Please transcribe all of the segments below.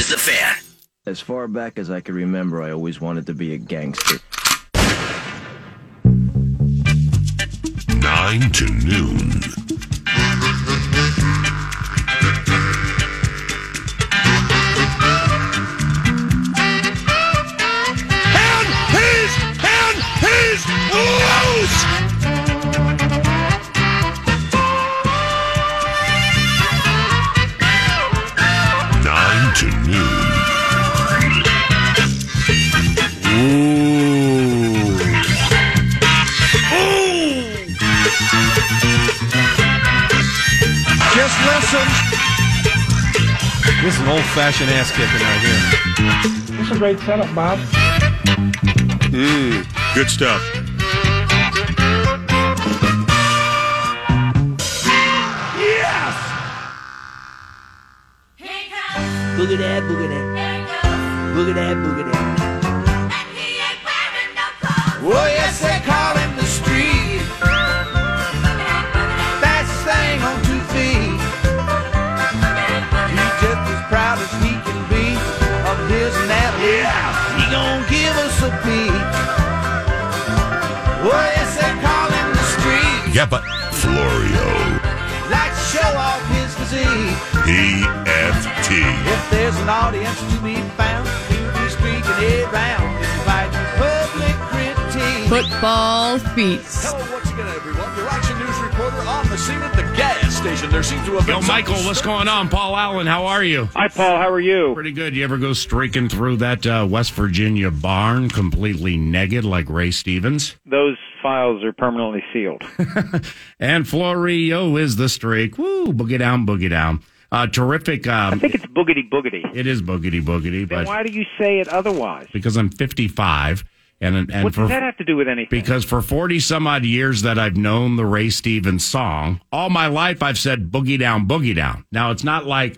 is The Fan. As far back as I can remember, I always wanted to be a gangster. 9 to noon. He's loose! 9 to noon. Just listen. This is an old-fashioned ass kicking right here. This is a great setup, Bob. Good stuff. Yes! Boogie that, boogie that. Boogie that, boogie that. Oh, yes, they call him the street. Fastest thing on 2 feet. He's just as proud as he can be of his and that. Yeah! He gon' give us a beat. Oh, yes, they call him the street. Yeah, but Florio. Like to show off his physique. PFT. If there's an audience to be found, he'll be streaking it round. Inviting public critique. Football Feast. Hello, once again, everyone. Your Action News reporter on the scene at the gas station. There seems to have been Yo, Michael, what's going on? Paul Allen, how are you? Hi, Paul. How are you? Pretty good. You ever go streaking through that West Virginia barn completely naked like Ray Stevens? Those files are permanently sealed. And Florio is the streak. Woo, boogie down, boogie down. Terrific. I think it's boogity boogity. It is boogity boogity. Then but why do you say it otherwise? Because I'm 55. And what does that have to do with anything? Because for 40 some odd years that I've known the Ray Stevens song, all my life I've said boogie down, boogie down. Now it's not like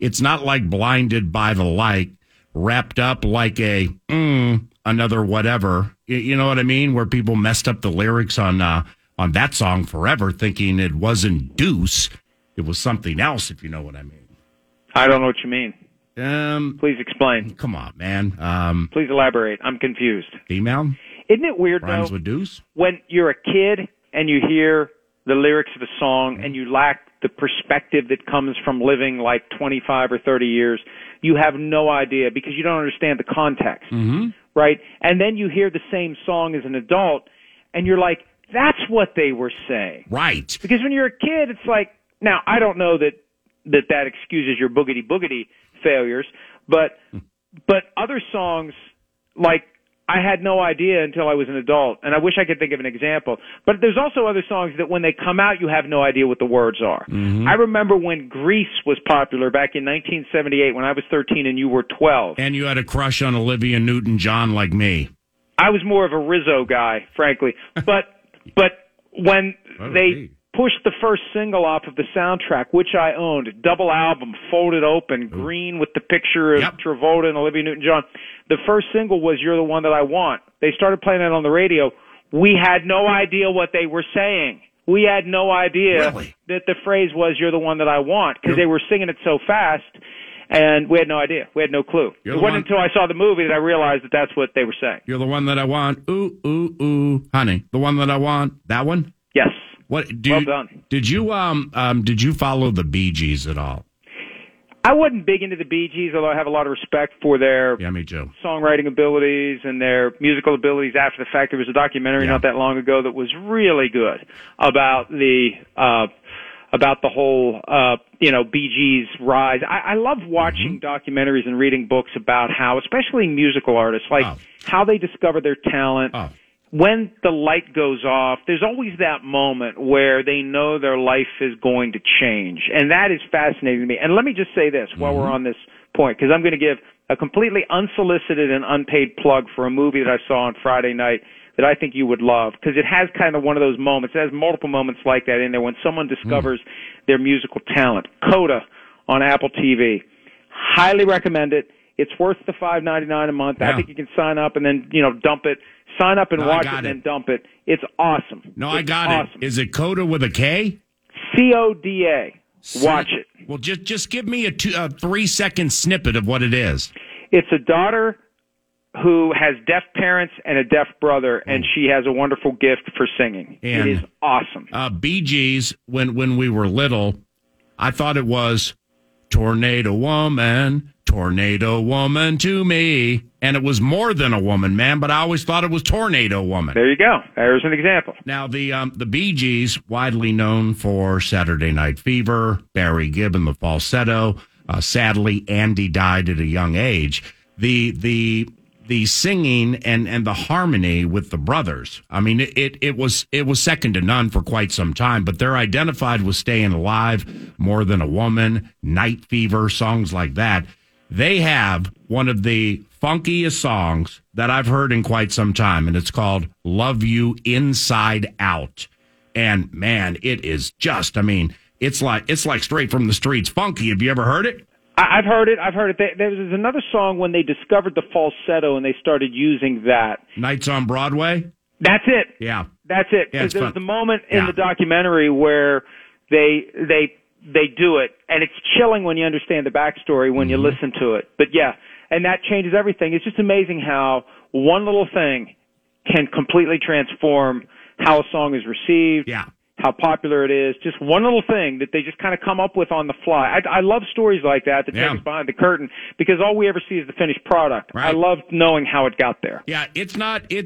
Blinded by the Light, wrapped up like a another whatever. You know what I mean? Where people messed up the lyrics on that song forever, thinking it wasn't Deuce, it was something else. If you know what I mean. I don't know what you mean. Please explain. Come on, man. Please elaborate. I'm confused. Female? Isn't it weird, Rhymes though, with Deuce? when you're a kid and you hear the lyrics of a song and you lack the perspective that comes from living like 25 or 30 years, you have no idea because you don't understand the context, right? And then you hear the same song as an adult and you're like, that's what they were saying. Right. Because when you're a kid, it's like, now, I don't know that excuses your boogity-boogity failures, but other songs, like, I had no idea until I was an adult, and I wish I could think of an example. But there's also other songs that when they come out, you have no idea what the words are. I remember when Grease was popular back in 1978 when I was 13 and you were 12. And you had a crush on Olivia Newton-John like me. I was more of a Rizzo guy, frankly. But when they pushed the first single off of the soundtrack, which I owned, double album, folded open, green with the picture of Travolta and Olivia Newton-John. The first single was You're the One That I Want. They started playing that on the radio. We had no idea what they were saying. We had no idea that the phrase was You're the One That I Want because they were singing it so fast, and we had no idea. We had no clue. It wasn't until I saw the movie that I realized that that's what they were saying. You're the one that I want. Ooh, ooh, ooh. Honey, the one that I want. That one? Yes. Well done. Did you follow the Bee Gees at all? I wasn't big into the Bee Gees, although I have a lot of respect for their me too. Songwriting abilities and their musical abilities after the fact. There was a documentary not that long ago that was really good about the whole Bee Gees rise. I love watching documentaries and reading books about how, especially musical artists, how they discover their talent. When the light goes off, there's always that moment where they know their life is going to change. And that is fascinating to me. And let me just say this while we're on this point, because I'm going to give a completely unsolicited and unpaid plug for a movie that I saw on Friday night that I think you would love, because it has kind of one of those moments. It has multiple moments like that in there when someone discovers their musical talent. Coda on Apple TV. Highly recommend it. It's worth the $5.99 a month. I think you can sign up and then, dump it. Sign up and watch it and then dump it. It's awesome. I got it. Is it Coda with a K? CODA. Watch it. Well, just give me a 3-second snippet of what it is. It's a daughter who has deaf parents and a deaf brother, and she has a wonderful gift for singing. And, it is awesome. Bee Gees, when we were little, I thought it was Tornado Woman to me. And it was more than a woman, man, but I always thought it was Tornado Woman. There you go. There's an example. Now, the Bee Gees, widely known for Saturday Night Fever, Barry Gibb and the falsetto. Sadly, Andy died at a young age. The singing and the harmony with the brothers. I mean, it was second to none for quite some time, but they're identified with Staying Alive, More Than a Woman, Night Fever, songs like that. They have one of the funkiest songs that I've heard in quite some time, and it's called Love You Inside Out. And man, it is just, I mean, it's like straight from the streets funky. Have you ever heard it? I've heard it. There was another song when they discovered the falsetto and they started using that. Nights on Broadway? That's it. Yeah. That's it. Yeah, Because there's fun. the moment in the documentary where they do it, and it's chilling when you understand the backstory when you listen to it. But yeah, and that changes everything. It's just amazing how one little thing can completely transform how a song is received. Yeah. How popular it is, just one little thing that they just kind of come up with on the fly. I love stories like that take us behind the curtain because all we ever see is the finished product. Right. I love knowing how it got there. Yeah, it's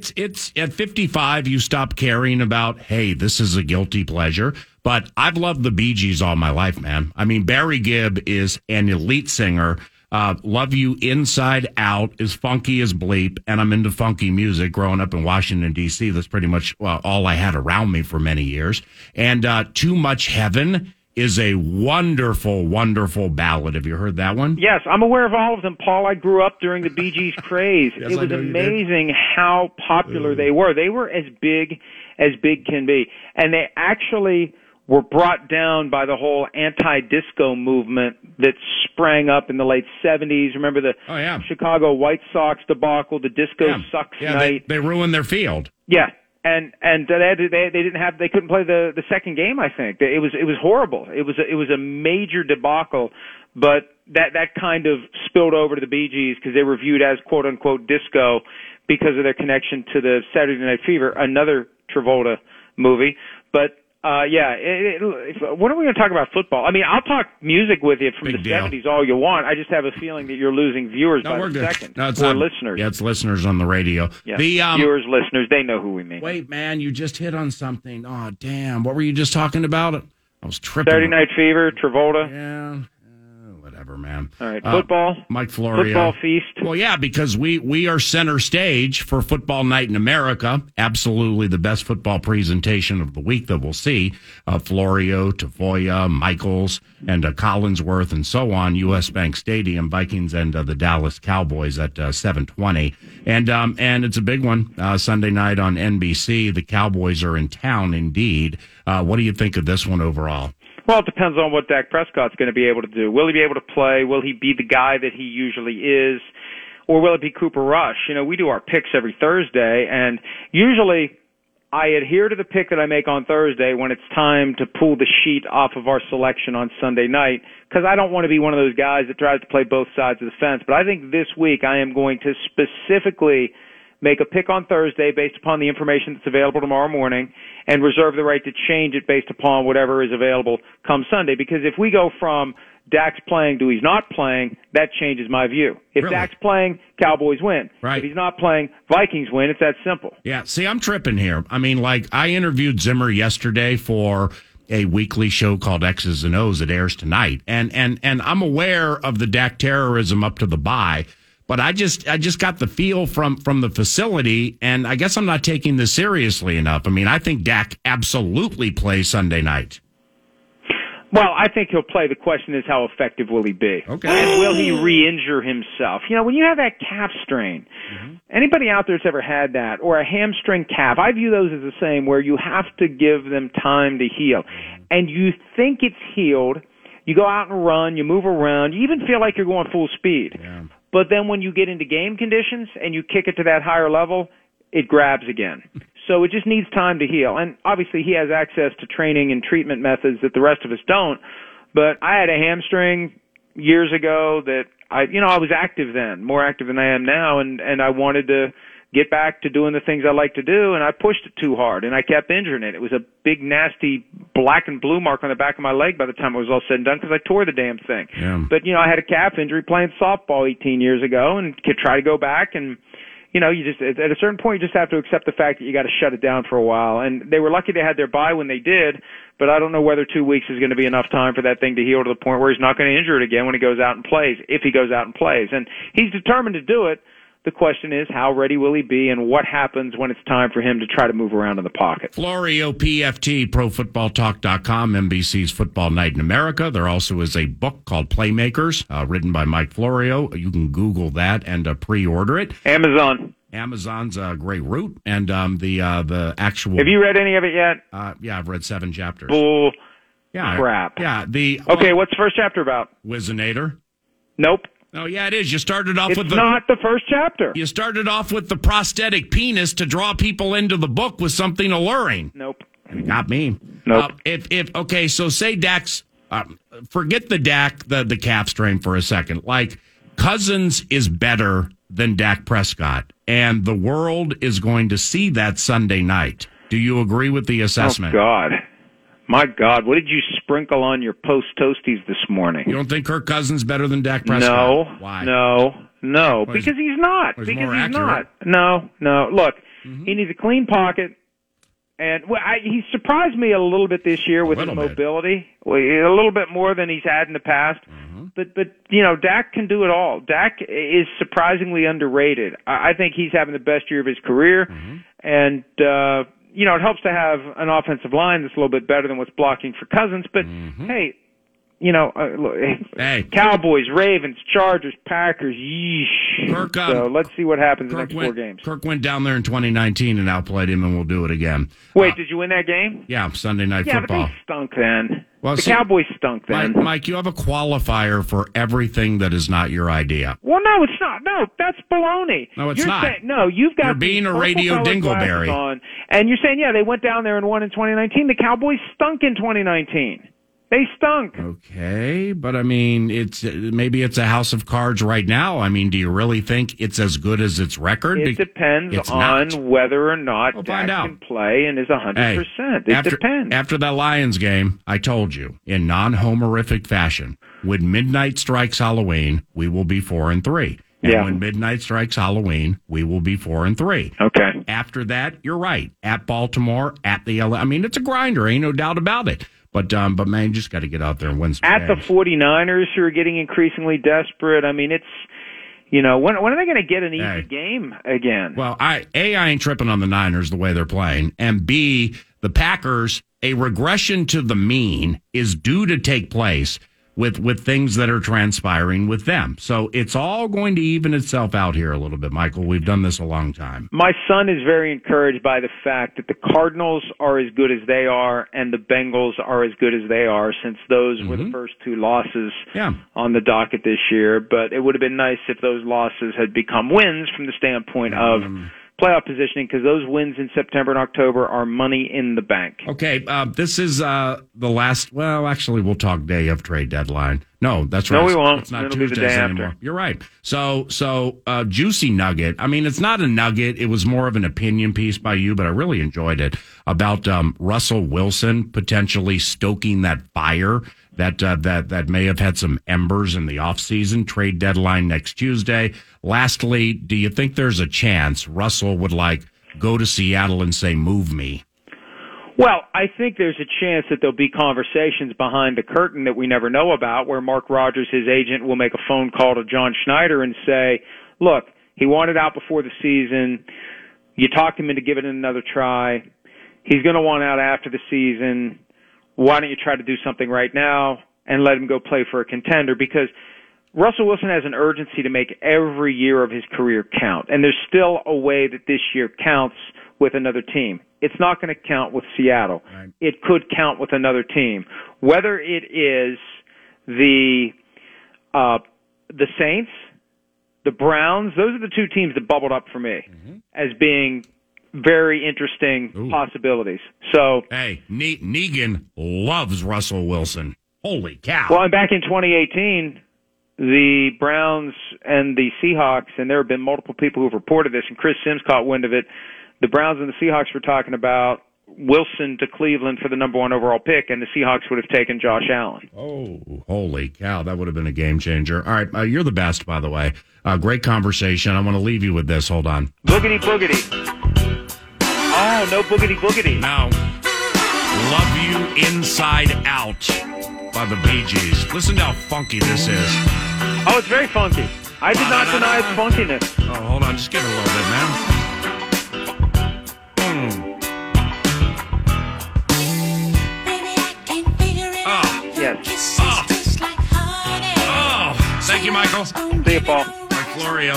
at 55, you stop caring about, hey, this is a guilty pleasure. But I've loved the Bee Gees all my life, man. I mean, Barry Gibb is an elite singer. Love You Inside Out is funky as bleep, and I'm into funky music. Growing up in Washington, D.C., that's pretty much all I had around me for many years. And Too Much Heaven is a wonderful, wonderful ballad. Have you heard that one? Yes, I'm aware of all of them, Paul. I grew up during the Bee Gees craze. Yes, it was amazing how popular they were. They were as big can be. And they actually were brought down by the whole anti-disco movement that sprang up in the late 70s. Remember the Chicago White Sox debacle, the disco sucks night? They ruined their field. Yeah. And they couldn't play the second game, I think. It was horrible. It was a major debacle, but that kind of spilled over to the Bee Gees because they were viewed as quote unquote disco because of their connection to the Saturday Night Fever, another Travolta movie. But when are we going to talk about football? I mean, I'll talk music with you from the 70s all you want. I just have a feeling that you're losing viewers by the second. No, it's or not listeners. Yeah, it's listeners on the radio. Yeah. Viewers, listeners, they know who we mean. Wait, man, you just hit on something. Oh, damn. What were you just talking about? I was tripping. Saturday Night Fever, Travolta. Yeah. Whatever, man. All right, football. Mike Florio. Football feast. Well, yeah, because we are center stage for Football Night in America. Absolutely the best football presentation of the week that we'll see. Florio, Tafoya, Michaels, and Collinsworth, and so on. U.S. Bank Stadium, Vikings and the Dallas Cowboys at 7:20. And it's a big one. Sunday night on NBC. The Cowboys are in town, indeed. What do you think of this one overall? Well, it depends on what Dak Prescott's going to be able to do. Will he be able to play? Will he be the guy that he usually is? Or will it be Cooper Rush? You know, we do our picks every Thursday, and usually I adhere to the pick that I make on Thursday when it's time to pull the sheet off of our selection on Sunday night, because I don't want to be one of those guys that tries to play both sides of the fence. But I think this week I am going to specifically make a pick on Thursday based upon the information that's available tomorrow morning and reserve the right to change it based upon whatever is available come Sunday. Because if we go from Dak's playing to he's not playing, that changes my view. If Really? Dak's playing, Cowboys win. Right. If he's not playing, Vikings win. It's that simple. Yeah, see, I'm tripping here. I mean, like, I interviewed Zimmer yesterday for a weekly show called X's and O's that airs tonight. And I'm aware of the Dak terrorism up to the bye. But I just got the feel from the facility, and I guess I'm not taking this seriously enough. I mean, I think Dak absolutely plays Sunday night. Well, I think he'll play. The question is, how effective will he be? Okay. And will he re-injure himself? You know, when you have that calf strain, anybody out there that's ever had that, or a hamstring calf, I view those as the same, where you have to give them time to heal. And you think it's healed, you go out and run, you move around, you even feel like you're going full speed. Yeah. But then when you get into game conditions and you kick it to that higher level, it grabs again. So it just needs time to heal. And obviously he has access to training and treatment methods that the rest of us don't. But I had a hamstring years ago that I was active then, more active than I am now, and I wanted to get back to doing the things I like to do, and I pushed it too hard, and I kept injuring it. It was a big, nasty black and blue mark on the back of my leg by the time it was all said and done because I tore the damn thing. Yeah. But, I had a calf injury playing softball 18 years ago and could try to go back, and, you just at a certain point, you just have to accept the fact that you got to shut it down for a while. And they were lucky they had their bye when they did, but I don't know whether 2 weeks is going to be enough time for that thing to heal to the point where he's not going to injure it again when he goes out and plays, if he goes out and plays. And he's determined to do it. The question is, how ready will he be, and what happens when it's time for him to try to move around in the pocket? Florio, PFT, ProFootballTalk.com, NBC's Football Night in America. There also is a book called Playmakers, written by Mike Florio. You can Google that and pre-order it. Amazon. Amazon's a great route, and the actual. Have you read any of it yet? Yeah, I've read 7 chapters. Bull yeah, crap. Yeah. Okay, what's the first chapter about? Wizinator. Nope. Oh, yeah, it is. You started off It's not the first chapter. You started off with the prosthetic penis to draw people into the book with something alluring. Nope. Not me. Nope. Okay, so say Dak's, forget the Dak, the calf strain for a second. Like, Cousins is better than Dak Prescott, and the world is going to see that Sunday night. Do you agree with the assessment? Oh, God. My God, what did you sprinkle on your post toasties this morning? You don't think Kirk Cousins better than Dak Prescott? No. Why? No. Well, because he's not. He's because more he's accurate. not. No. Look, he needs a clean pocket. And he surprised me a little bit this year with his mobility, a little bit more than he's had in the past. But Dak can do it all. Dak is surprisingly underrated. I think he's having the best year of his career, and it helps to have an offensive line that's a little bit better than what's blocking for Cousins. But hey. Cowboys, Ravens, Chargers, Packers, yeesh. Kirk, so let's see what happens in the next 4 games. Kirk went down there in 2019 and outplayed him, and we'll do it again. Wait, did you win that game? Yeah, Sunday Night Football. Football. Yeah, but they stunk then. Well, the Cowboys stunk then. Mike, you have a qualifier for everything that is not your idea. Well, no, it's not. No, that's baloney. No, it's not. You've got You're being a radio dingleberry. On, and you're saying, they went down there and won in 2019. The Cowboys stunk in 2019. They stunk. Okay, but I mean, maybe it's a house of cards right now. I mean, do you really think it's as good as its record? It depends on whether or not Dak can play and is 100%. It depends. After that Lions game, I told you, in non-homerific fashion, when midnight strikes Halloween, we will be 4-3. And when midnight strikes Halloween, we will be 4-3. Okay. After that, you're right. At Baltimore, at the LA. I mean, it's a grinder. Ain't no doubt about it. But man, you just got to get out there and win some games. The 49ers, who are getting increasingly desperate. I mean, it's, when are they going to get an easy game again? Well, I ain't tripping on the Niners the way they're playing. And B, the Packers, a regression to the mean is due to take place with things that are transpiring with them. So it's all going to even itself out here a little bit, Michael. We've done this a long time. My son is very encouraged by the fact that the Cardinals are as good as they are and the Bengals are as good as they are, since those were the first 2 losses on the docket this year. But it would have been nice if those losses had become wins from the standpoint of playoff positioning, because those wins in September and October are money in the bank. Okay, this is the last. Well, actually, we'll talk day of trade deadline. No, that's right. No, we won't. It's not It'll Tuesdays be the day anymore. after. You're right. So juicy nugget. I mean, it's not a nugget. It was more of an opinion piece by you, but I really enjoyed it about Russell Wilson potentially stoking that fire that may have had some embers in the offseason. Trade deadline next Tuesday. Lastly, do you think there's a chance Russell would go to Seattle and say, move me? Well, I think there's a chance that there'll be conversations behind the curtain that we never know about, where Mark Rogers, his agent, will make a phone call to John Schneider and say, look, he wanted out before the season. You talked him into giving it another try. He's going to want out after the season. Why don't you try to do something right now and let him go play for a contender? Because Russell Wilson has an urgency to make every year of his career count, and there's still a way that this year counts with another team. It's not going to count with Seattle. Right. It could count with another team. Whether it is the Saints, the Browns, those are the 2 teams that bubbled up for me as being very interesting possibilities. So, hey, Negan loves Russell Wilson. Holy cow. Well, and back in 2018, the Browns and the Seahawks, and there have been multiple people who've reported this, and Chris Sims caught wind of it. The Browns and the Seahawks were talking about Wilson to Cleveland for the number 1 overall pick, and the Seahawks would have taken Josh Allen. Oh, holy cow. That would have been a game changer. All right, you're the best, by the way. Great conversation. I want to leave you with this. Hold on. Boogity boogity. Oh, no boogity boogity. No. Love You Inside Out by the Bee Gees. Listen to how funky this is. Oh, it's very funky. I did not deny its funkiness. Oh, hold on. Just give it a little bit, man. Yes. Oh, thank you, Michael. See you, Paul. Like Florio.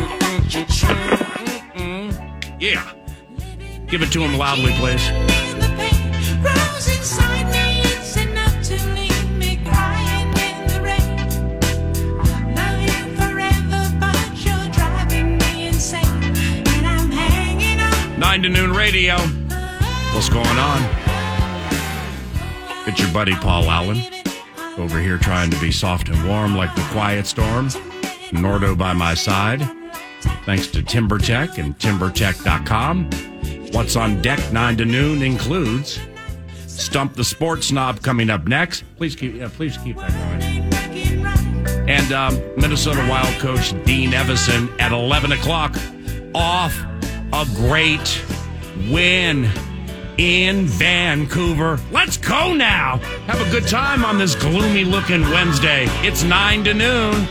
Yeah. Give it to him loudly, please. Nine to Noon Radio. What's going on? It's your buddy Paul Allen over here trying to be soft and warm like the quiet storm. Nordo by my side. Thanks to TimberTech and TimberTech.com. What's on deck 9 to noon includes Stump the Sports Snob coming up next. Please keep that going. And Minnesota Wild coach Dean Evison at 11 o'clock off a great win in Vancouver. Let's go now. Have a good time on this gloomy looking Wednesday. It's 9 to noon.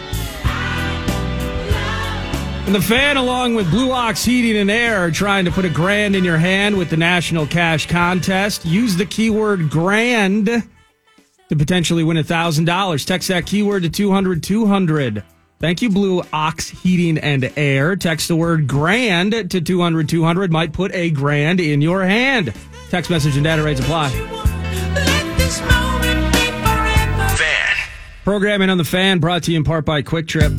And the Fan, along with Blue Ox Heating and Air, are trying to put $1,000 in your hand with the National Cash Contest. Use the keyword grand to potentially win $1,000. Text that keyword to 200-200. Thank you, Blue Ox Heating and Air. Text the word grand to 200-200. Might put $1,000 in your hand. Text message and data rates apply. Fan. Programming on the Fan brought to you in part by Quick Trip.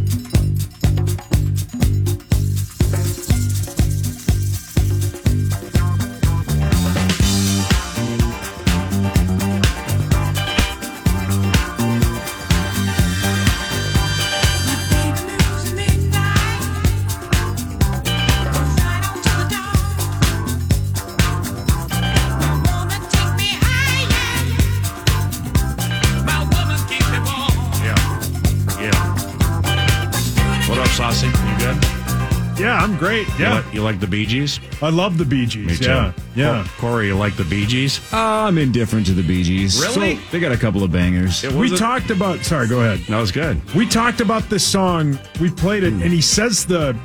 Yeah, I'm great. Yeah. You like the Bee Gees? I love the Bee Gees. Me too. Yeah. Yeah. Corey, you like the Bee Gees? I'm indifferent to the Bee Gees. Really? So they got a couple of bangers. We talked about... Sorry, go ahead. No, it's good. We talked about this song. We played it, and he says the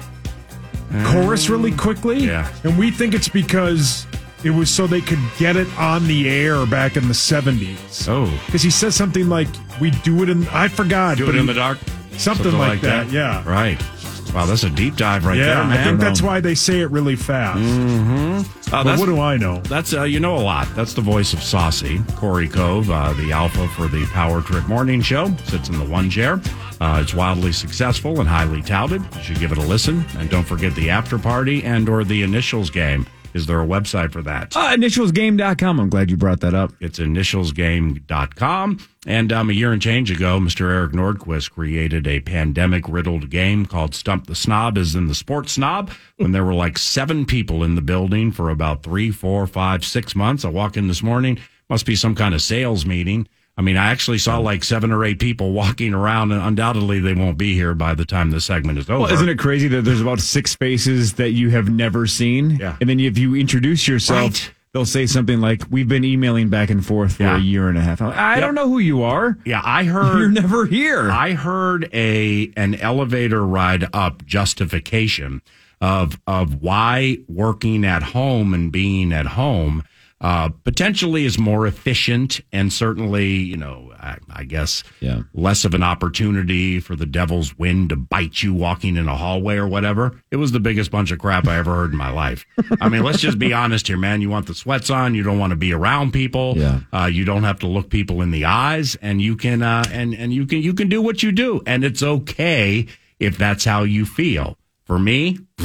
chorus really quickly. Yeah. And we think it's because it was so they could get it on the air back in the 70s. Oh. Because he says something like, we do it in... I forgot. Do it in the dark? Something like that, yeah. Right. Wow, that's a deep dive right there, man. I think that's why they say it really fast. Mm-hmm. But what do I know? That's you know a lot. That's the voice of Saucy. Corey Cove, the alpha for the Power Trip Morning Show, sits in the one chair. It's wildly successful and highly touted. You should give it a listen. And don't forget the after party and or the initials game. Is there a website for that? Initialsgame.com. I'm glad you brought that up. It's initialsgame.com. And a year and change ago, Mr. Eric Nordquist created a pandemic-riddled game called Stump the Snob, as in the sports snob, when there were like 7 people in the building for about 3, 4, 5, 6 months. I walk in this morning, must be some kind of sales meeting. I mean, I actually saw like 7 or 8 people walking around, and undoubtedly they won't be here by the time the segment is over. Well, isn't it crazy that there's about 6 faces that you have never seen? Yeah. And then if you introduce yourself, they'll say something like, we've been emailing back and forth for a year and a half. I don't know who you are. Yeah, I heard... You're never here. I heard an elevator ride up justification of why working at home and being at home potentially is more efficient and certainly, you know, I guess less of an opportunity for the devil's wind to bite you walking in a hallway or whatever. It was the biggest bunch of crap I ever heard in my life. I mean, let's just be honest here, man. You want the sweats on. You don't want to be around people. Yeah. You don't have to look people in the eyes, and you can you can do what you do, and it's okay if that's how you feel. For me,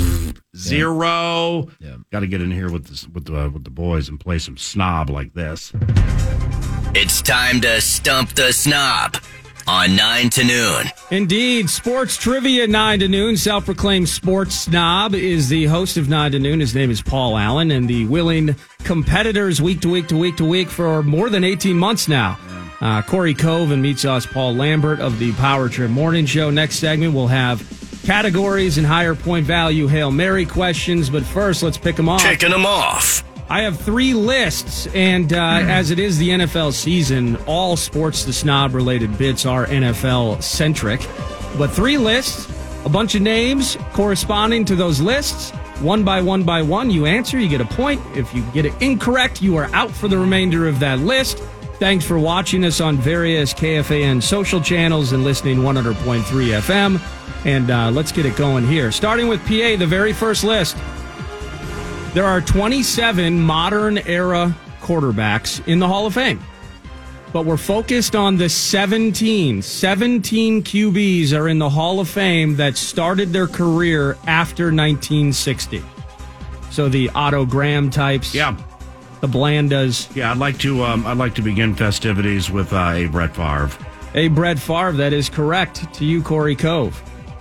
0. Yeah. Got to get in here with the boys and play some snob like this. It's time to stump the snob on 9 to noon. Indeed. Sports trivia at 9 to noon. Self-proclaimed sports snob is the host of 9 to noon. His name is Paul Allen, and the willing competitors week to week to week to week for more than 18 months now. Corey Cove and Meat Sauce Paul Lambert of the Power Trip Morning Show. Next segment, we'll have categories and higher point value Hail Mary questions. But first, let's pick them off. Kicking them off. I have 3 lists, and as it is the NFL season, all Sports the Snob related bits are NFL centric. But 3 lists, a bunch of names corresponding to those lists. One by one, you answer, you get a point. If you get it incorrect, you are out for the remainder of that list. Thanks for watching us on various KFAN social channels and listening 100.3 FM. And let's get it going here. Starting with PA, the very first list. There are 27 modern-era quarterbacks in the Hall of Fame. But we're focused on the 17. 17 QBs are in the Hall of Fame that started their career after 1960. So the Otto Graham types. Yeah. The Blandas. Yeah, I'd like to begin festivities with a Brett Favre. A Brett Favre, that is correct. To you, Corey Cove.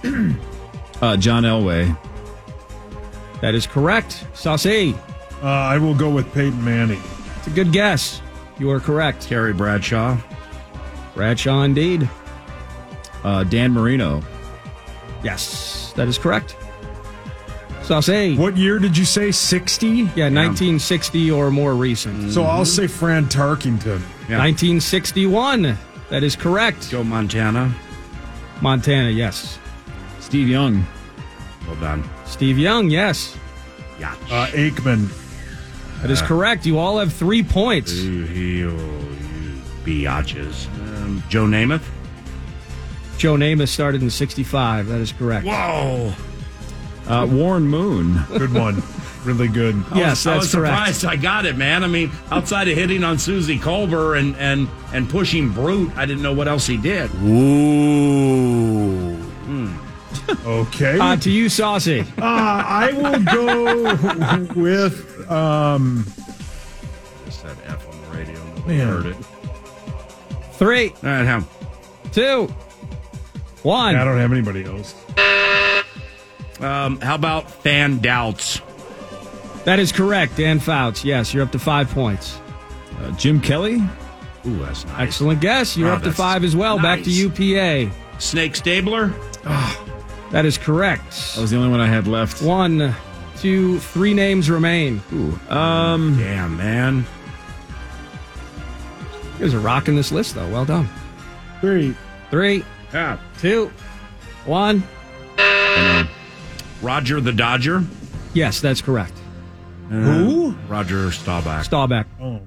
John Elway. That is correct. Saucy. I will go with Peyton Manning. It's a good guess. You are correct. Terry Bradshaw. Bradshaw, indeed. Dan Marino. Yes, that is correct. Saucy. What year did you say? 60? Yeah, 1960 or more recent. So I'll say Fran Tarkington. Yeah. 1961. That is correct. Joe Montana. Montana, yes. Steve Young. Well done. Steve Young, yes. Yeah. Aikman. That is correct. You all have 3 points. You biatches. Joe Namath. Joe Namath started in 65. That is correct. Whoa. Warren Moon. Good one. Really good. Yes, I was that's correct. surprised I got it, man. I mean, outside of hitting on Susie Colbert and pushing Brute, I didn't know what else he did. Ooh. Okay. To you, Saucy. I will go with... Just said F on the radio. Nobody heard it. 3, All right, him. 2, 1. I don't have anybody else. How about Fan Doubts? That is correct. Dan Fouts. Yes, you're up to 5 points. Jim Kelly. Ooh, that's nice. Excellent guess. You're Wow, up to that's 5 as well. Back to nice. you, PA. Snake Stabler? That is correct. That was the only one I had left. 1, 2, 3 names remain. Ooh. Damn, man. You guys are rocking this list, though. Well done. 3. 3, Yeah. 2, 1. Roger the Dodger? Yes, that's correct. Who? Roger Staubach. Staubach. Oh.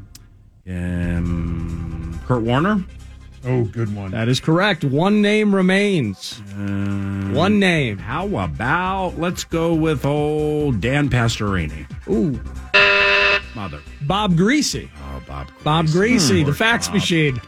Kurt Warner? Oh, good one. That is correct. 1 name remains. 1 name. How about, let's go with old Dan Pastorini. Ooh. Mother. Bob Greasy. Oh, Bob. Bob Greasy, the Poor fax Bob. machine.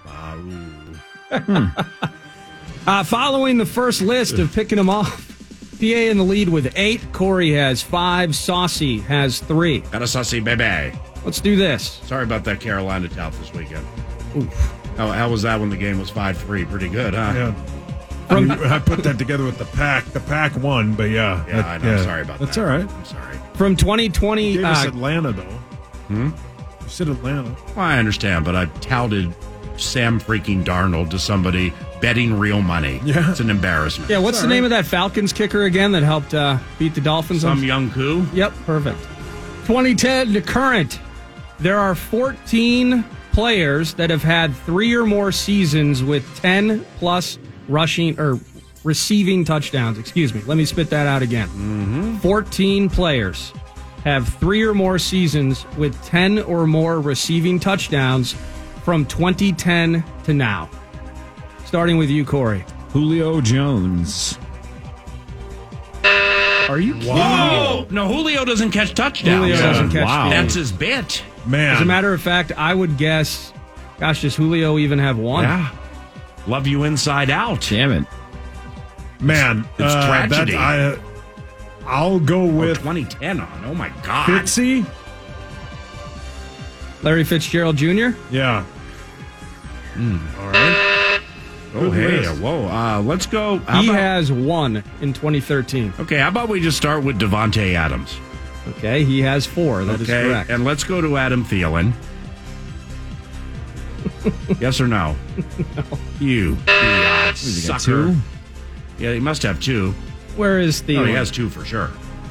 Bob. Following the first list of picking them off, PA in the lead with 8. Corey has 5. Saucy has 3. Got a sussy baby. Let's do this. Sorry about that Carolina tout this weekend. Oof. How was that when the game was 5-3? Pretty good, huh? Yeah. I put that together with the Pack. The Pack won, but yeah. Yeah, I know. Sorry about That's that. all right. I'm sorry. From 2020... You gave us Atlanta, though. You said Atlanta. Well, I understand, but I touted Sam freaking Darnold to somebody betting real money. Yeah. It's an embarrassment. Yeah, what's the name of that Falcons kicker again that helped beat the Dolphins? Some young coup? Yep, perfect. 2010 to current. There are 14 players that have had 3 or more seasons with 10 plus rushing or receiving touchdowns. Excuse me. Let me spit that out again. 14 players have 3 or more seasons with 10 or more receiving touchdowns from 2010 to now. Starting with you, Corey. Julio Jones. Are you kidding me? No, Julio doesn't catch touchdowns. Julio doesn't catch wow. touchdowns. That's his bit. Man. As a matter of fact, I would guess, gosh, does Julio even have 1? Yeah. Love you inside out. Damn it. Man. It's tragedy. I'll go with 2010 on. Oh, my God. Fitzy. Larry Fitzgerald Jr.? Yeah. All right. Oh, Good hey. list. Whoa. Let's go. He has one in 2013. Okay, how about we just start with Devontae Adams? Okay, he has 4. That is correct. And let's go to Adam Thielen. Yes or no? No. You Has he got sucker. 2? Yeah, he must have 2. Where is Thielen? No, he has 2 for sure.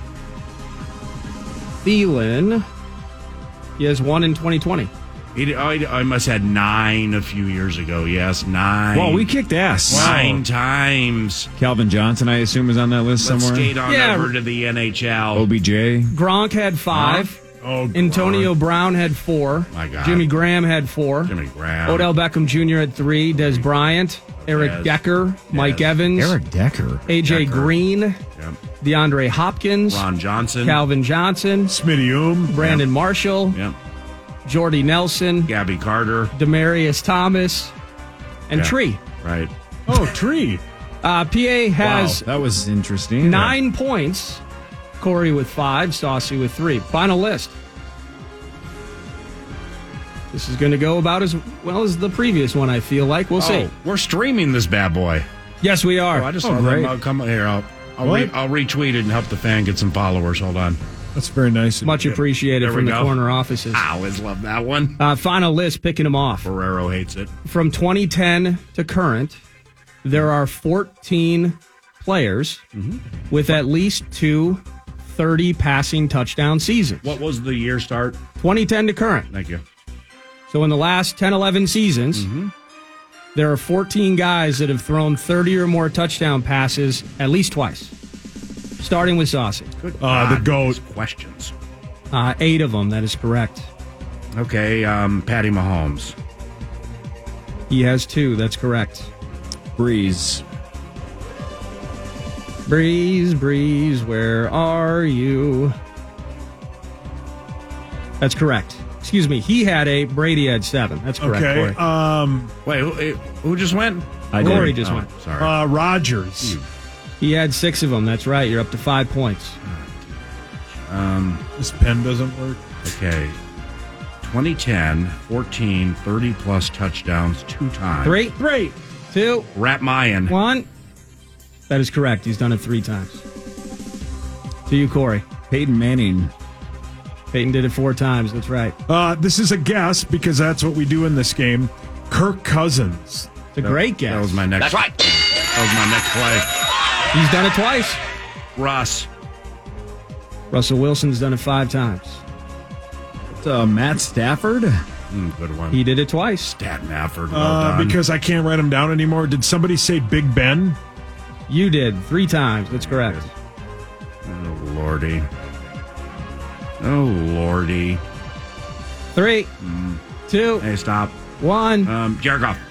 Thielen. He has 1 in 2020. I must have had 9 a few years ago. Yes, 9. Well, we kicked ass. 9 times. Calvin Johnson, I assume, is on that list Let's somewhere. skate on over to the NHL. OBJ. Gronk had 5. Oh, Antonio Brown had 4. My God. Jimmy Graham had 4. Jimmy Graham. Odell Beckham Jr. had 3. Des Bryant. Eric Yes. Decker. Mike Yes. Evans. Eric Decker. AJ Decker. Green. Yep. DeAndre Hopkins. Ron Johnson. Calvin Johnson. Smitty Brandon Marshall. Yep. Jordy Nelson. Gabby Carter. Demarius Thomas. And Yeah. Tree. Right. Oh, Tree. PA has Wow, that was interesting. 9 points. Corey with 5. Saucy with 3. Final list. This is going to go about as well as the previous one, I feel like. We'll see. We're streaming this bad boy. Yes, we are. Oh, I just saw great. them. I'll come here. I'll What? I'll retweet it and help the fan get some followers. Hold on. That's very nice. Much appreciated There we from the go. corner offices. I always love that one. Final list, picking them off. Ferrero hates it. From 2010 to current, there are 14 players with at least 2 30 passing touchdown seasons. What was the year start? 2010 to current. Thank you. So in the last 10, 11 seasons, there are 14 guys that have thrown 30 or more touchdown passes at least twice. Starting with Saucy. Good. The GOAT. These questions. 8 of them, that is correct. Okay, Patty Mahomes. He has 2, that's correct. Breeze. Breeze, Breeze, where are you? That's correct. Excuse me, he had 8, Brady had 7. That's correct, Okay. Corey. Wait, who just went? I Corey did. just went. Sorry. Rogers. He had 6 of them, that's right. You're up to 5 points. This pen doesn't work. Okay. 2010, 14, 30-plus touchdowns 2 times. 3, 2, Rat Mayan. 1. That is correct. He's done it 3 times. To you, Corey. Peyton Manning. Peyton did it 4 times. That's right. This is a guess because that's what we do in this game. Kirk Cousins. It's a great guess. That was my next. That's right. That was my next play. He's done it twice. Russ. Russell Wilson's done it 5 times. Matt Stafford. Good one. He did it twice. Stat Mafford. Well done. Because I can't write him down anymore. Did somebody say Big Ben? You did 3 times. That's correct. Oh, Lordy. Oh, Lordy. 3, 2, Hey, stop. 1. Jared Goff.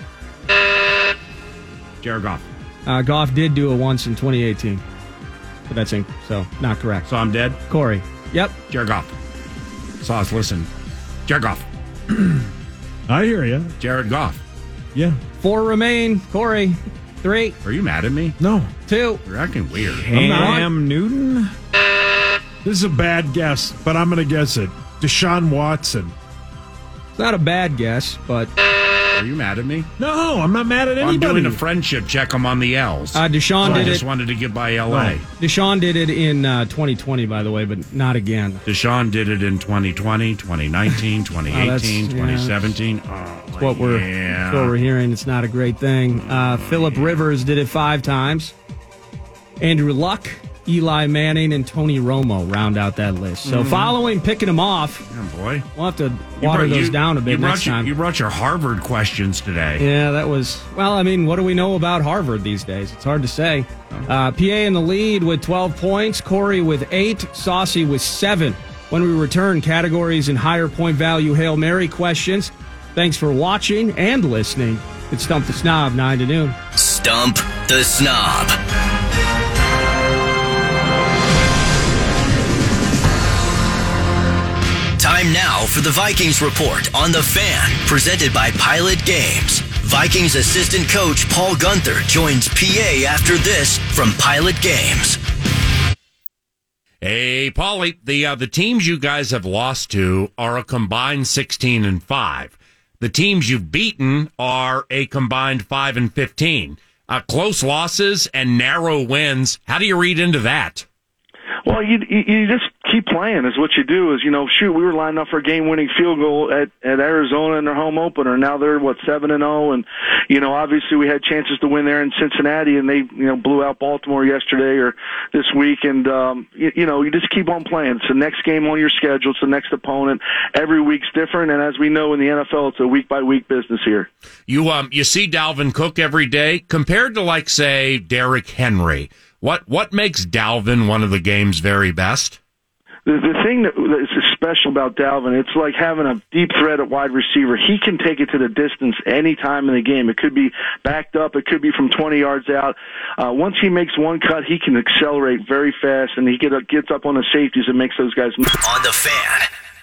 Jared Goff. Goff did do it once in 2018. But that's so not correct. So I'm dead? Corey. Yep. Jared Goff. Sauce, listen. Jared Goff. I hear you. Jared Goff. Yeah. 4 remain. Corey. 3, Are you mad at me? No. 2. You're acting weird. Cam Newton. This is a bad guess, but I'm going to guess it. Deshaun Watson. It's not a bad guess, but Are you mad at me? No, I'm not mad at I'm anybody. doing a friendship check. I'm on the L's. Deshaun I did just it. wanted to get by L.A. Deshaun did it in 2020, by the way, but not again. Deshaun did it in 2020, 2019, 2018, yeah. 2017. That's what we're hearing. It's not a great thing. Phillip Rivers did it 5 times. Andrew Luck, Eli Manning, and Tony Romo round out that list. So following picking them off, Oh, boy. we'll have to water those down a bit next time. You brought your Harvard questions today. Yeah, that was, well, I mean, what do we know about Harvard these days? It's hard to say. PA in the lead with 12 points, Corey with 8, Saucy with 7. When we return, categories and higher point value Hail Mary questions. Thanks for watching and listening. It's Stump the Snob, 9 to noon. Stump the Snob. Time now for the Vikings Report on The Fan, presented by Pilot Games. Vikings assistant coach Paul Gunther joins PA after this from Pilot Games. Hey, Paulie, the teams you guys have lost to are a combined 16-5. The teams you've beaten are a combined 5-15. Close losses and narrow wins. How do you read into that? Well, you just keep playing is what you do. Is, we were lining up for a game-winning field goal at Arizona in their home opener. Now they're 7-0, and obviously we had chances to win there in Cincinnati, and they blew out Baltimore yesterday or this week. And you just keep on playing. It's the next game on your schedule. It's the next opponent. Every week's different, and as we know in the NFL, it's a week-by-week business here. You see Dalvin Cook every day compared to say Derrick Henry. What makes Dalvin one of the game's very best? The thing that is special about Dalvin, it's like having a deep threat at wide receiver. He can take it to the distance any time in the game. It could be backed up. It could be from 20 yards out. Once he makes one cut, he can accelerate very fast, and he gets up on the safeties and makes those guys move. On the Fan.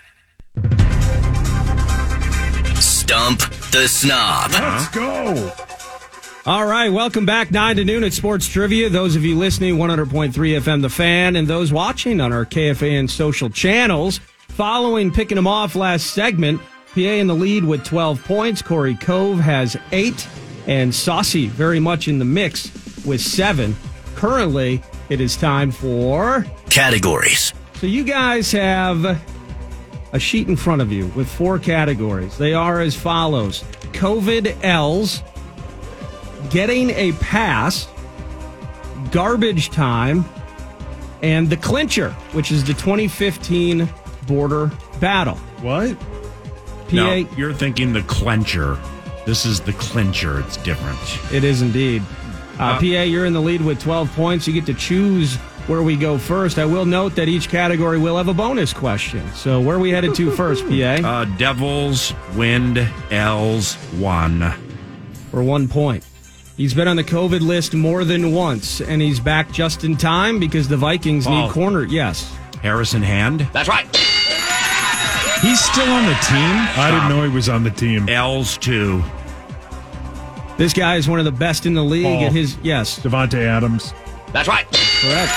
Stump the Snob. Let's go. All right, welcome back, 9 to noon at Sports Trivia. Those of you listening, 100.3 FM The Fan, and those watching on our KFAN social channels. Following picking them off last segment, PA in the lead with 12 points. Corey Cove has 8, and Saucy very much in the mix with 7. Currently, it is time for... categories. So you guys have a sheet in front of you with 4 categories. They are as follows. COVID L's, getting a pass, garbage time, and the clincher, which is the 2015 border battle. What? PA, No, you're thinking the clencher. This is the clincher. It's different. It is indeed. PA, you're in the lead with 12 points. You get to choose where we go first. I will note that each category will have a bonus question. So where are we headed to first, PA? Devils, Wind, L's, 1. For 1 point. He's been on the COVID list more than once, and he's back just in time because the Vikings need corner. Yes. Harrison Hand. That's right. He's still on the team? I didn't know he was on the team. L's, 2. This guy is one of the best in the league at his... Yes. Devontae Adams. That's right. Correct.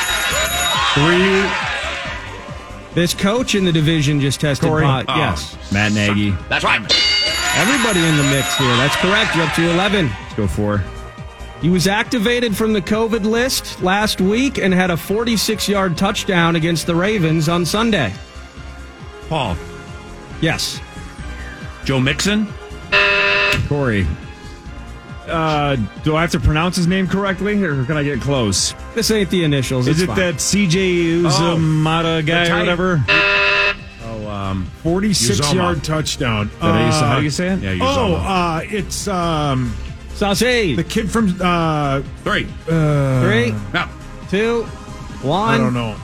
3. This coach in the division just tested positive. Yes. Matt Nagy. That's right. Everybody in the mix here. That's correct. You're up to 11. Let's go 4. He was activated from the COVID list last week and had a 46-yard touchdown against the Ravens on Sunday. Paul. Yes. Joe Mixon. Corey. Do I have to pronounce his name correctly, or can I get close? This ain't the initials. Is it's it fine. that CJ Uzumata guy or whatever? 46-yard touchdown. How do you say it? Yeah, it's Saucy. the kid from 3. 3, No. 2, 1. I don't know.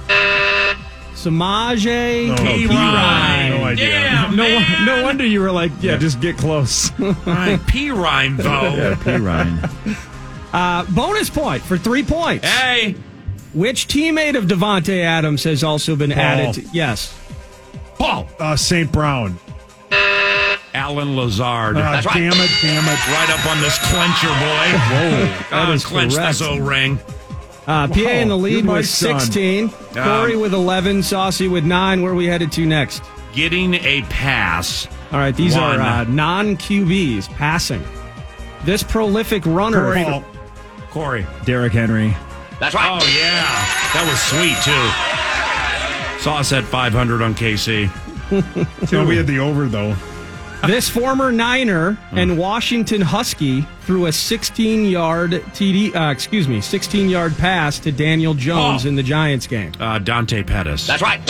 Samaje P-Rhyme. No idea. Yeah, No wonder you were like, just get close. P-Rhyme, though. P-Rhyme. Bonus point for 3 points. Hey. Which teammate of Devontae Adams has also been added to... Yes. Paul. St. Brown. Alan Lazard. That's right. Damn it. Right up on this clencher, boy. Whoa. That is clench correct. this O-ring. PA in the lead you're my with son. 16. Corey with 11. Saucy with 9. Where are we headed to next? Getting a pass. All right, these 1. are non-QBs passing. This prolific runner... Corey. Derrick Henry. That's right. Oh, yeah. That was sweet, too. Saw us at 500 on KC. No, we had the over, though. This former Niner and Washington Husky threw a 16-yard 16-yard pass to Daniel Jones in the Giants game. Dante Pettis. That's right.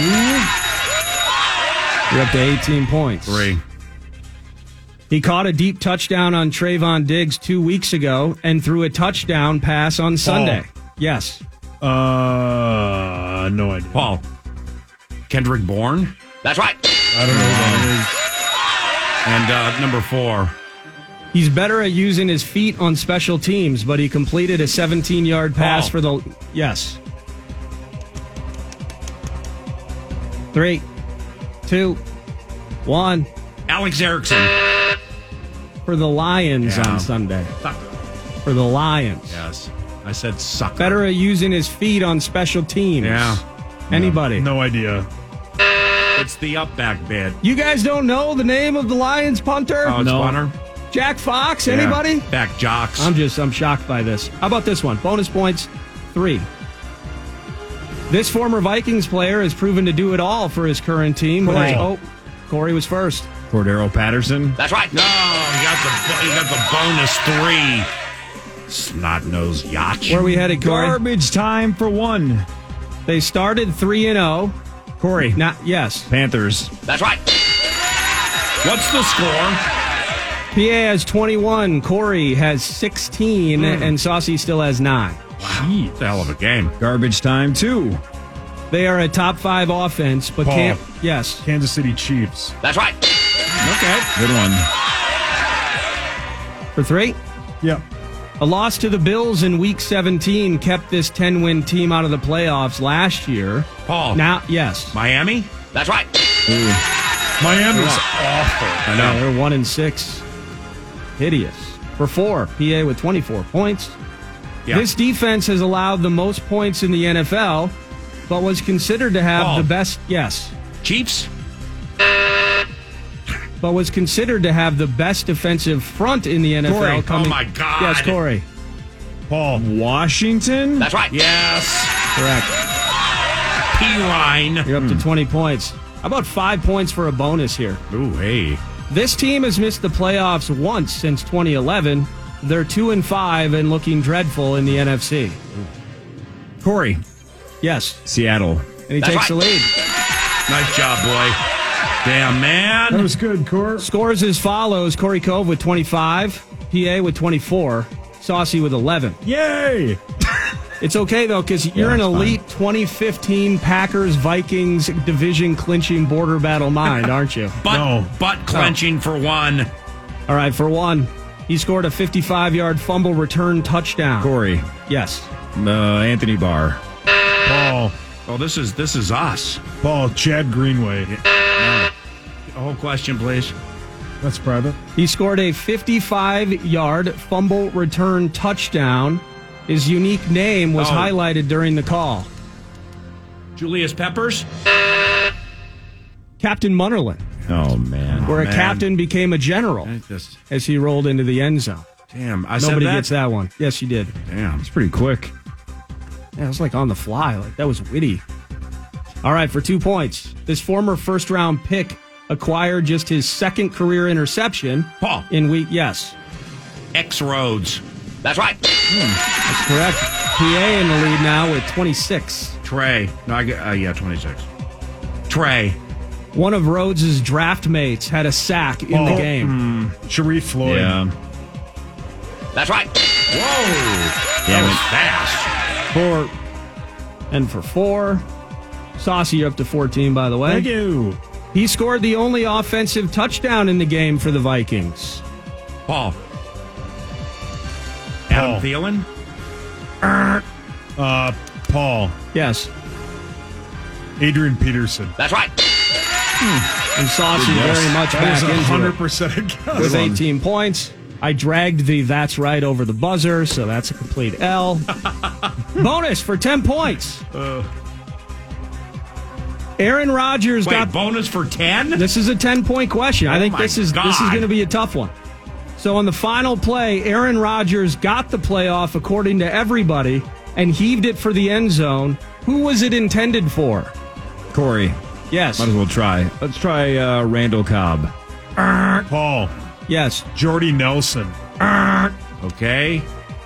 You're up to 18 points. 3. He caught a deep touchdown on Trayvon Diggs 2 weeks ago and threw a touchdown pass on Sunday. Yes. No idea. Paul. Kendrick Bourne. That's right. I don't know who that is. And number 4. He's better at using his feet on special teams, but he completed a 17-yard pass for the... Yes. 3, 2, 1. Alex Erickson. For the Lions on Sunday. For the Lions. Yes. I said sucker. Better at using his feet on special teams. Yeah. Anybody? No idea. It's the up back bid. You guys don't know the name of the Lions punter? Oh, it's punter? Jack Fox, anybody? Back jocks. I'm shocked by this. How about this one? Bonus points, 3. This former Vikings player has proven to do it all for his current team. Corey was first. Cordero Patterson. That's right. No, you got the bonus 3. Snot-nosed yacht. Where are we headed, Corey? Garbage time for 1. They started 3-0. Corey. Yes. Panthers. That's right. What's the score? PA has 21. Corey has 16. And Saucy still has 9. Wow. It's a hell of a game. Garbage time 2. They are a top 5 offense, but Paul. Yes. Kansas City Chiefs. That's right. Okay. Good one. For 3? Yep. A loss to the Bills in Week 17 kept this 10-win team out of the playoffs last year. Paul. Now, yes. Miami? That's right. Miami's awful. I know. They're 1-6. Hideous. For 4, PA with 24 points. Yeah. This defense has allowed the most points in the NFL, but was considered to have the best. Yes. Chiefs? But was considered to have the best defensive front in the NFL. Corey. Coming, oh, my God. Yes, Corey. Paul. Washington? That's right. Yes. Correct. P-Rine. You're up to 20 points. How about 5 points for a bonus here? Ooh, hey. This team has missed the playoffs once since 2011. They're 2-5 and looking dreadful in the NFC. Corey. Yes. Seattle. And he takes the lead. Nice job, boy. Damn, man. That was good, Corey. Scores as follows. Corey Cove with 25. PA with 24. Saucy with 11. Yay! It's okay, though, because you're an elite 2015 Packers-Vikings division-clinching border battle mind, aren't you? Butt clenching for 1. All right, for 1. He scored a 55-yard fumble return touchdown. Corey. Yes. Anthony Barr. Paul. Oh, this is us. Paul. Chad Greenway. A whole question, please. That's private. He scored a 55-yard fumble return touchdown. His unique name was highlighted during the call. Julius Peppers? Captain Munnerlyn. Oh, man. Where a captain became a general as he rolled into the end zone. Damn, Nobody gets that one. Yes, you did. Damn. It's pretty quick. Yeah, it was like on the fly. Like that was witty. All right, for 2 points. This former first-round pick acquired just his second career interception. Paul. In week, yes. X Rhodes. That's right. That's correct. PA in the lead now with 26. Trey. No, I get 26. Trey. One of Rhodes' draft mates had a sack in the game. Sharif Floyd. Yeah. That's right. Whoa. That was fast. For 4. Saucy, you're up to 14, by the way. Thank you. He scored the only offensive touchdown in the game for the Vikings. Paul. Adam Thielen? Paul. Yes. Adrian Peterson. That's right. And Saucy very much back into it 100% a guess. with 18 points. I dragged the "that's right" over the buzzer, so that's a complete L. Bonus for 10 points. Aaron Rodgers got bonus for 10. This is a 10-point question. I think this is going to be a tough one. So on the final play, Aaron Rodgers got the playoff according to everybody and heaved it for the end zone. Who was it intended for? Corey. Yes. Might as well try. Let's try Randall Cobb. Paul. Yes. Jordy Nelson. Okay.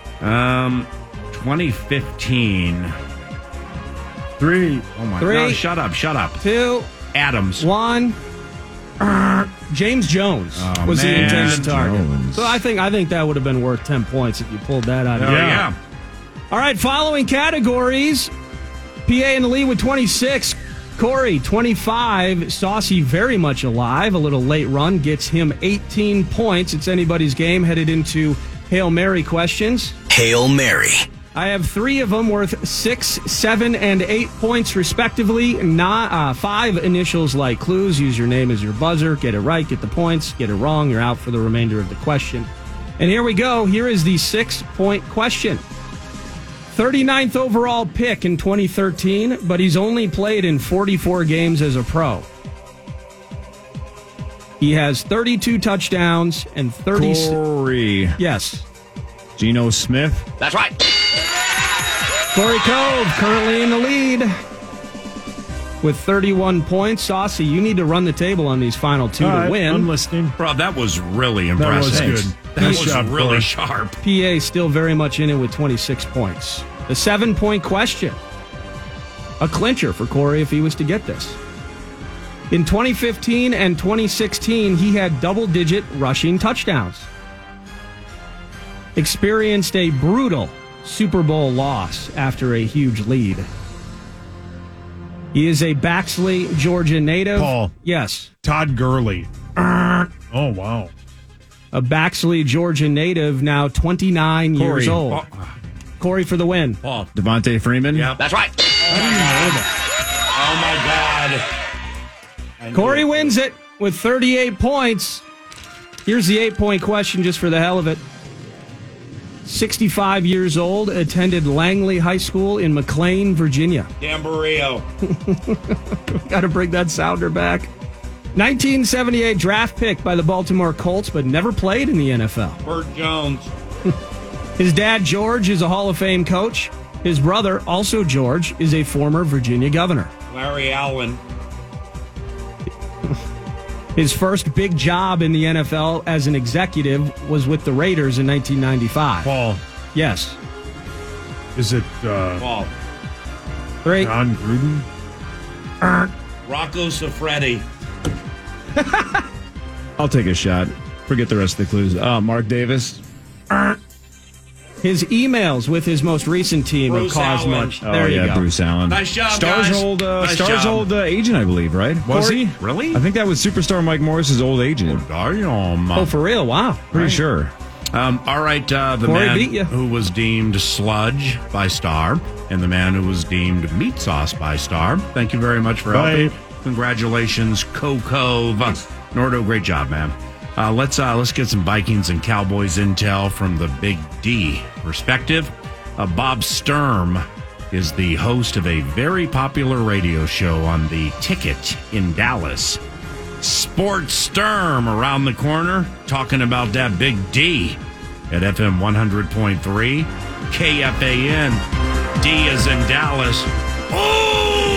2015. 3. Oh my 3. God! Shut up. 2. Adams. 1. James Jones was the intended target. Jones. So I think that would have been worth 10 points if you pulled that out of your Yeah. All right, following categories. PA in the lead with 26. Corey, 25. Saucy very much alive. A little late run gets him 18 points. It's anybody's game headed into Hail Mary questions. Hail Mary. I have 3 of them worth 6, 7, and 8 points respectively. 5 initials like clues. Use your name as your buzzer. Get it right, get the points. Get it wrong, you're out for the remainder of the question. And here we go. Here is the 6-point question. 39th overall pick in 2013, but he's only played in 44 games as a pro. He has 32 touchdowns and 30... Corey. Yes. Geno Smith. That's right. Corey Cove currently in the lead with 31 points. Saucy, you need to run the table on these final two to win. I'm listening. Bro, that was really impressive. That was good. That Nice was job, really Corey. sharp. PA still very much in it with 26 points. The 7-point question. A clincher for Corey if he was to get this. In 2015 and 2016, he had double-digit rushing touchdowns. Experienced a brutal Super Bowl loss after a huge lead. He is a Baxley, Georgia native. Paul. Yes. Todd Gurley. Oh, wow. A Baxley, Georgia native, now 29 years Corey. old. Corey for the win. Paul. Devontae Freeman. Yep. That's right. Oh, my God. Corey wins it with 38 points. Here's the 8-point question just for the hell of it. 65 years old, attended Langley High School in McLean, Virginia. Gambarrillo. Got to bring that sounder back. 1978 draft pick by the Baltimore Colts, but never played in the NFL. Burt Jones. His dad, George, is a Hall of Fame coach. His brother, also George, is a former Virginia governor. Larry Allen. His first big job in the NFL as an executive was with the Raiders in 1995. Paul. Yes. Is it Paul. 3. John Gruden? Rocco Siffredi. I'll take a shot. Forget the rest of the clues. Mark Davis. His emails with his most recent team Bruce have caused Allen. much. There you go. Bruce Allen. Nice job, Stars guys. old, Nice Stars job. old agent, I believe, right? Was he? Really? I think that was superstar Mike Morris's old agent. Oh, for real? Wow. Pretty sure. All right, the Corey man beat ya. who was deemed sludge by Star and the man who was deemed meat sauce by Star. Thank you very much for helping. Congratulations, Coco. Nordo, great job, man. Let's get some Vikings and Cowboys intel from the Big D perspective. Bob Sturm is the host of a very popular radio show on the Ticket in Dallas. Sports Sturm around the corner, talking about that Big D at FM 100.3. KFAN. D is in Dallas. Oh!